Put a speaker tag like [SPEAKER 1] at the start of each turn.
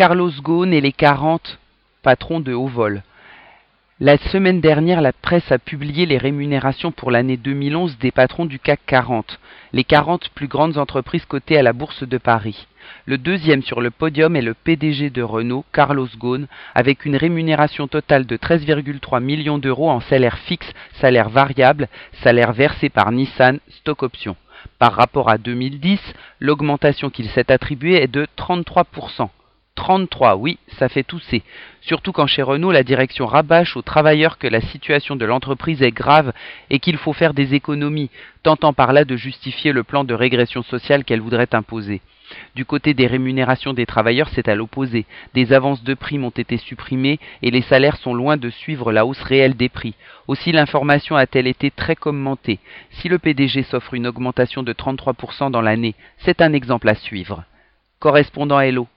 [SPEAKER 1] Carlos Ghosn et les 40 patrons de haut vol. La semaine dernière, la presse a publié les rémunérations pour l'année 2011 des patrons du CAC 40, les 40 plus grandes entreprises cotées à la Bourse de Paris. Le deuxième sur le podium est le PDG de Renault, Carlos Ghosn, avec une rémunération totale de 13,3 millions d'euros en salaire fixe, salaire variable, salaire versé par Nissan, stock option. Par rapport à 2010, l'augmentation qu'il s'est attribuée est de 33%. 33, oui, ça fait tousser. Surtout quand chez Renault, la direction rabâche aux travailleurs que la situation de l'entreprise est grave et qu'il faut faire des économies, tentant par là de justifier le plan de régression sociale qu'elle voudrait imposer. Du côté des rémunérations des travailleurs, c'est à l'opposé. Des avances de primes ont été supprimées et les salaires sont loin de suivre la hausse réelle des prix. Aussi l'information a-t-elle été très commentée. Si le PDG s'offre une augmentation de 33% dans l'année, c'est un exemple à suivre. Correspondant Hello.